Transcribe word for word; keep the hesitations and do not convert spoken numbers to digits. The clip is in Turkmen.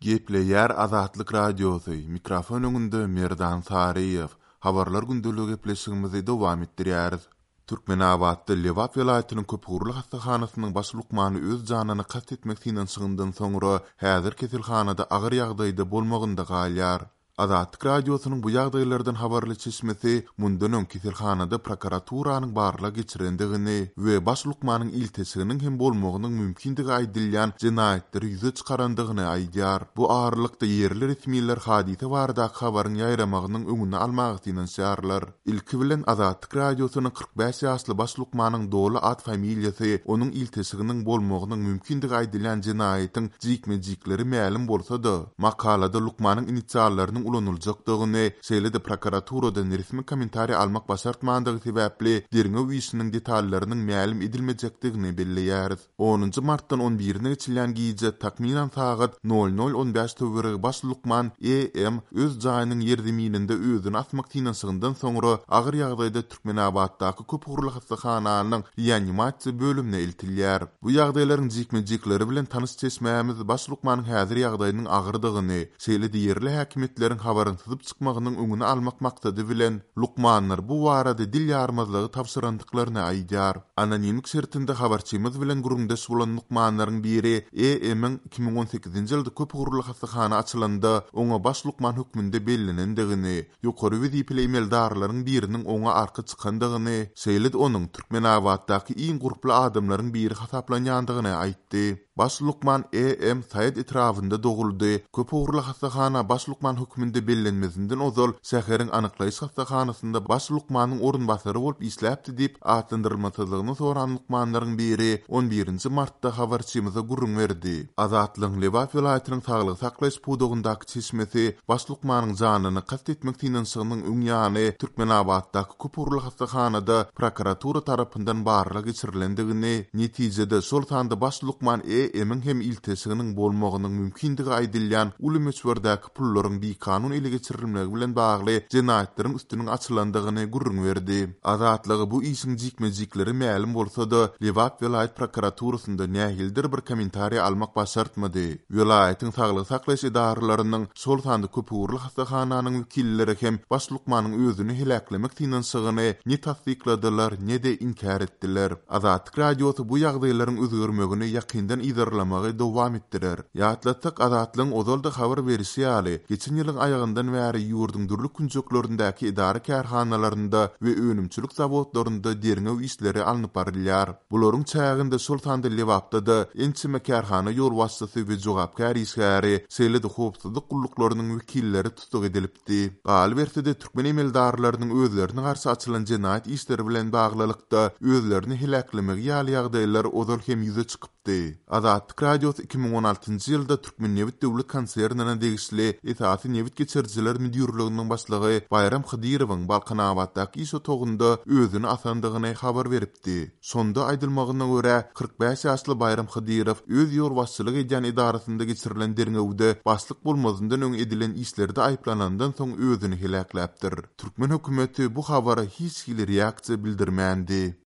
Gepleyer Azatlyk Radiosu, mikrofon öňünde Merdan Sariyev, habarlar gündülügi gepleşigimizi dowam etdirýäris. Türkmenabadda Lewap welaýatynyň Köpgürli hastakanasynyň baş lukmany öz janyny kast etmek sinden çygyndan soňra häzir kesilhanada agyr ýagdaýda bolmagynda galýar. Azatlyk Radiosynyň bu ýagdaýlardan habarly çeşmesi mundan öň kesilhanada prokuraturanyň barla geçirendigini we baş lukmanyň iltesiginiň hem bolmagynyň mümkindigi aýdylýan jinaýatları ýüze çykarandygyny aýdýar. Bu ağırlykda yerli resmiler hadise barada habaryň ýaýramagynyň öňüni almak üçin şäherler. Ilki bilen Azatlyk Radiosynyň kırk beş ýaşly baş lukmanyň dogly ad familiýasy onuň iltesiginiň bolmagynyň mümkindigi aýdylýan jinaýatyň jikmejikleri ma'lum bolsa-da, makalada lukmanyň inisiallarynyň ulanyljakdygyny, şeýle-de prokuraturadan resmi kommentari almak başartmandygy sebäpli derňe wiýişiniň detallarynyň ma'lum edilmejekdigini belleýär. onunjy martdan on birine geçilen giýje takminan sagat nol nol on beş töwregi baş lukman E M öz jaýynyň ýerdimininde özüni asmak tinasygyndan soňra agyr ýagdaýda Türkmenabaddaky Köpgürli hastahananyň reanimasiýa bölümine eltilýär. Bu ýagdaýlaryň jikmejikleri bilen tanys çeşmämiz baş lukmanyň häzir ýagdaýynyň agyrdygyny, şeýle-de yerli häkimetleriň habaryny syzyp çykmagynyň öňüni almak maksady bilen lukmanlar bu barada dil ýarmazlygy tapşyrandyklaryny aýdýar. Anonimlik şertinde habarçymyz bilen gurundaş bolan lukmanlaryň biri E M'ň iki bin on sekizinji ýylda Köpgürli hastahana açylanda oňa baş lukman hökmünde bellenendigini, ýokary wezipeli emeldarlaryň biriniň oňa arka çykandygyny, şeýle-de onuň Türkmenabaddaky iň gurply adamlaryň biri hasaplanýandygyny aýtdy. Baş lukman E M Said etrafında doguldy. Köpgürli hastahana baş lukman hökmünde bellenmesinden ozal şäheriň anyklaýyş hastahanasynda baş lukmanyň orunbasary bolup isläpdi diýip atlandyrylmasyzlygyny soran lukmanlaryň biri on birinji martda habarçymyza gurrun berdi. Azatlyň Lewap welaýatynyň saglyk saklaýyş pudugundaky çeşmesi baş lukmanyň janyny kast etmek tinançygynyň öňýany Türkmenabaddaky Köpgürli hastahanada prokuratura tarapyndan barla geçirilendigini, netijede şol sanda baş lukman E M'ň hem iltesiginiň bolmagynyň mümkindigi aýdylýan uly meçberdaky pullaryň bir kanun ele geçirilmegi bilen bagly jinaýatlaryň üstüniň açylandygyny gurrun berdi. Azatlygy bu işiň jikmejikleri ma'lum bolsa-da, Lewap welaýat prokuraturasynda nähildir bir kommentari almak başartmady. Welaýatyň saglyk saklaýyş idaralarynyň şol sanda Köpgürli hastahananyň wekilleri hem baş lukmanyň özüni helaklemek tinançygyny ne tasdikladylar, ne de inkar etdiler. Azatlyk Radiosy bu ýagdaýlaryň özgörmegini ýakyndan idarlamagy dowam etdirer. Ýatlatdyk Azatlyň ozalda habar berýäsi ýaly geçen ýylyň aýagyndan bäri ýurdun durly künjeklerindäki idara kärhanalarynda we önümçilik zawodlarynda derňe işleri alınıp barylýar. Bularyň çäginde Sultan Lewapda da ençime kärhana ýol wastasy we jogapkar işgäri, şeýle-de howpsuzlyk gullaklarynyň wekilleri tutuk edilipdi. Gal berse-de türkmen emeldarlarynyň özlerine garşy açylan jinaýat işleri bilen baglylykda özlerini helaklemek ýaly ýagdaýlar ozal hem ýüze çykypdy. Azatlyk Radiosy iki bin on altynjy ýylda Türkmen Newit Döwlet Konsernyna degişli Esasy Newit geçirjiler müdürliginiň başlygy Bayram Hydyrowyň Balkanabaddaky iş otogunda özüni asandygyny habar beripdi. Sonda aýdylmagyna görä kırk beş ýaşly Bayram Hydyrow öz ýolbaşçylyk edýän idarasynda geçirilen derňewde başlyk bolmazyndan öň edilen işlerde aýplanandan soň özüni helakläpdir. Türkmen hökümeti bu habara hiç hili reaksiýa bildirmändi.